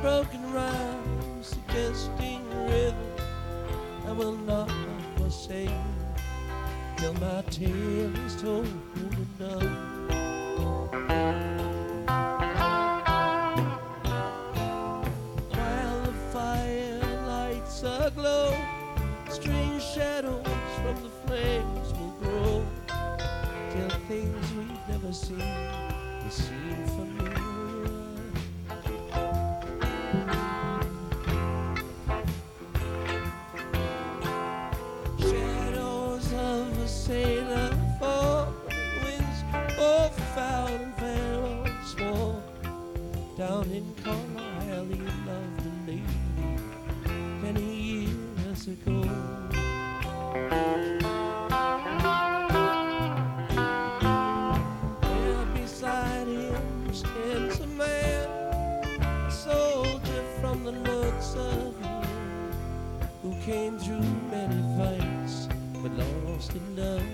broken rhymes suggesting rhythm. I will not forsake till my tale is told and done. While the fire lights aglow, strange shadows from the flames will grow till things we've never seen will seem familiar. Shadows of a sailor fall, winds both foul and fair once more. Down in Carlisle he loved a lady many years ago. There beside him stands a man, a soldier from the nooks of England, who came through many fights but lost in love.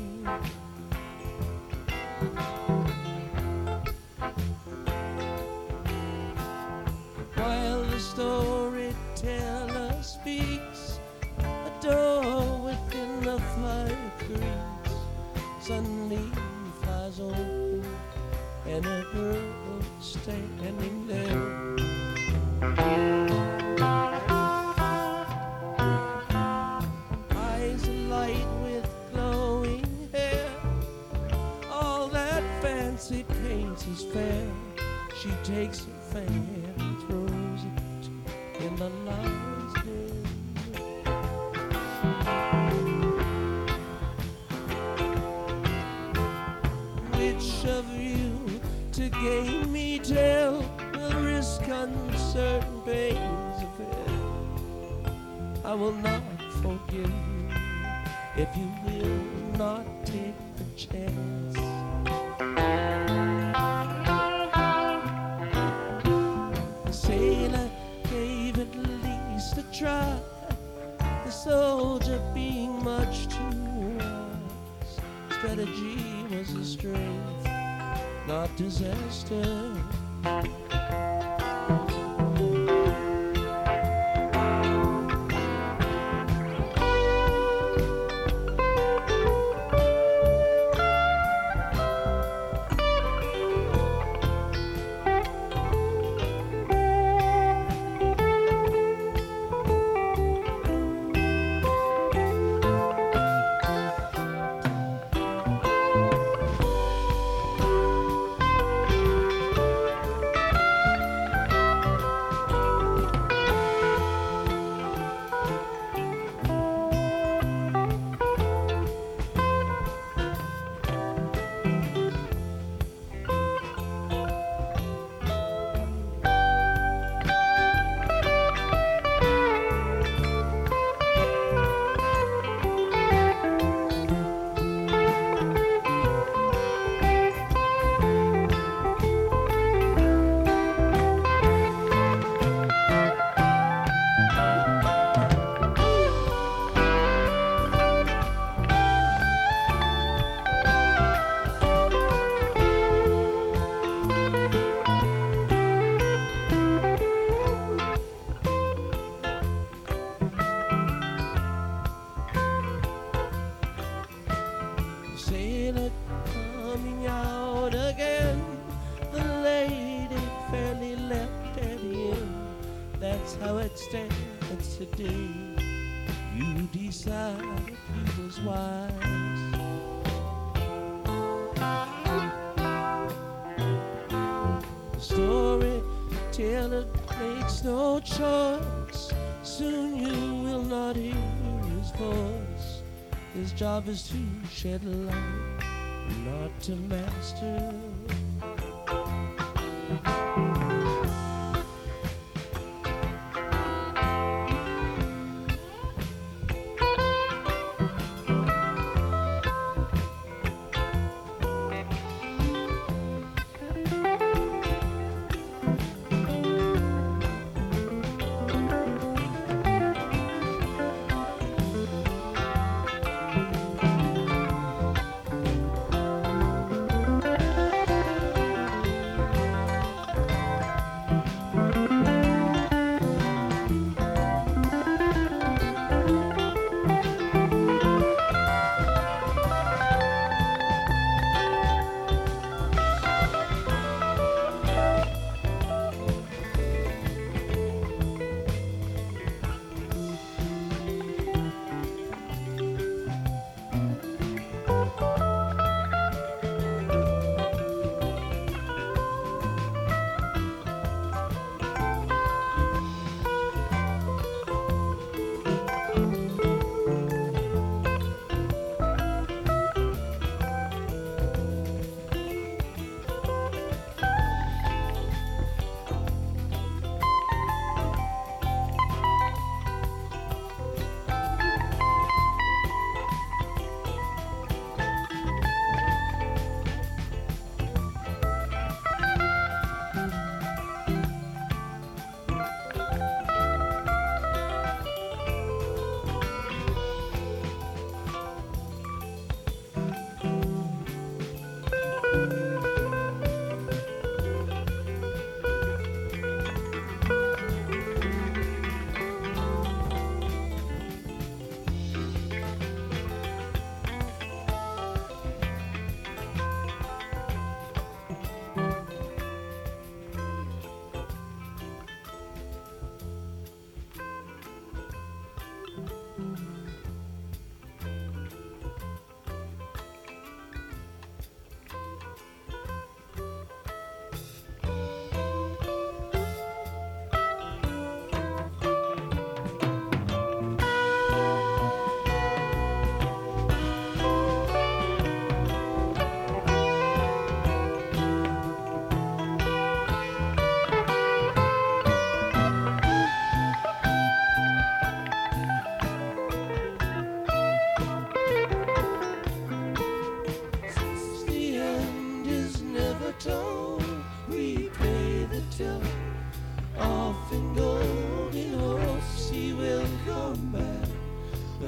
While the storyteller speaks, a door within the fire creaks. Suddenly flies open, and a girl standing there. Eyes alight with glowing hair, all that fancy paint is fair. She takes her fan and throws it in the lion's den. Which of you to gain me tell will risk uncertain pains of hell? I will not forgive you if you will not take the chance. The sailor gave at least a try, the soldier being much too wise. Strategy was his strength, not disaster. Sailor coming out again, the lady fairly leapt at him. That's how it stands today. You decide if he was wise. The storyteller makes no choice. Soon you will not hear his voice. His job is to shed light, not to master.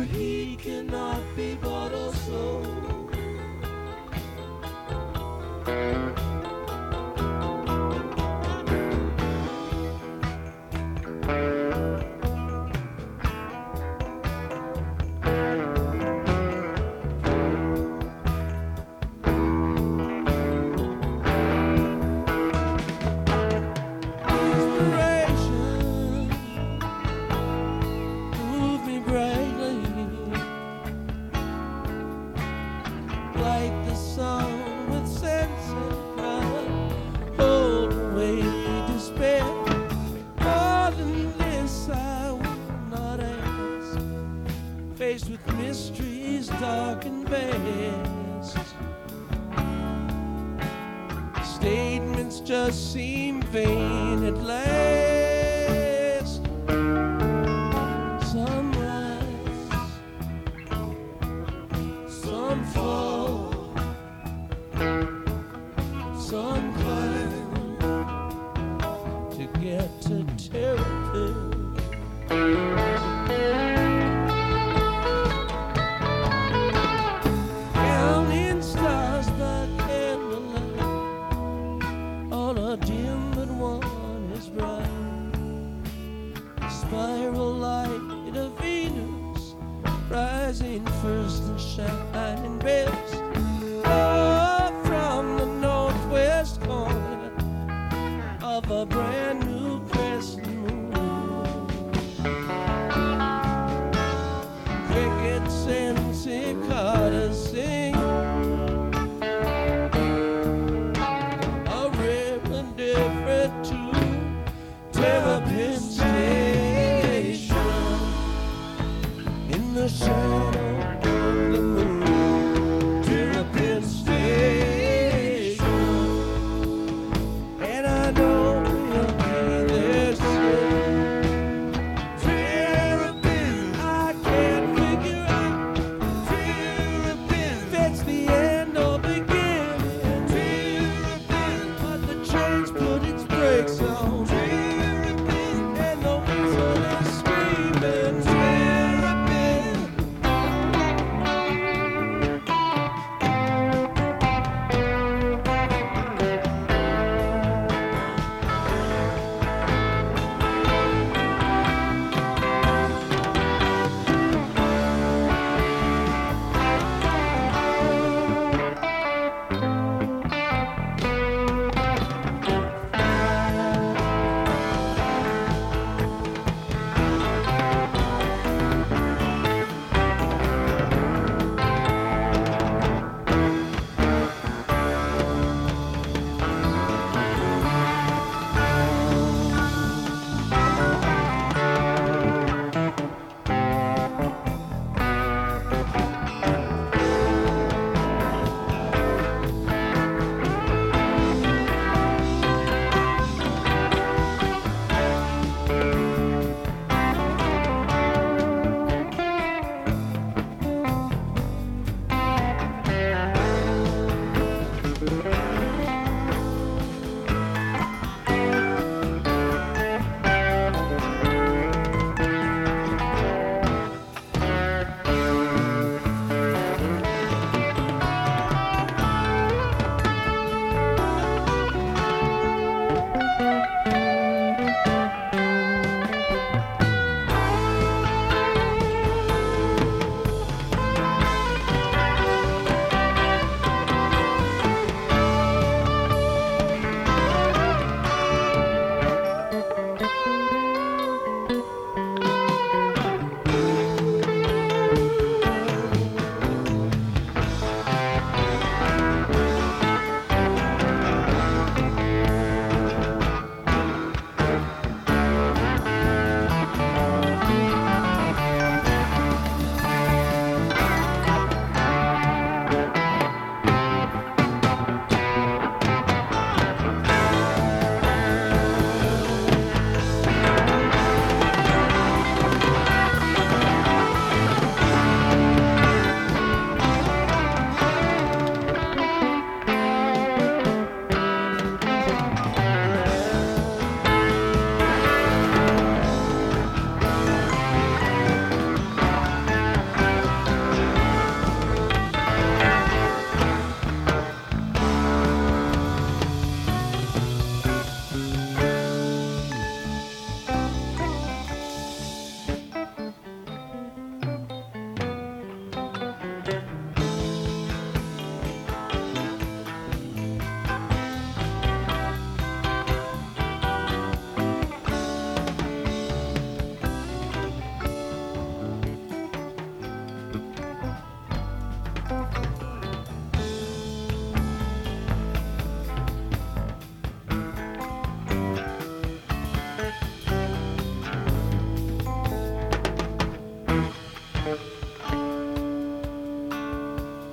he cannot be bought or sold. Faced with mysteries dark and vast, statements just seem vain at last. Some rise, some fall, some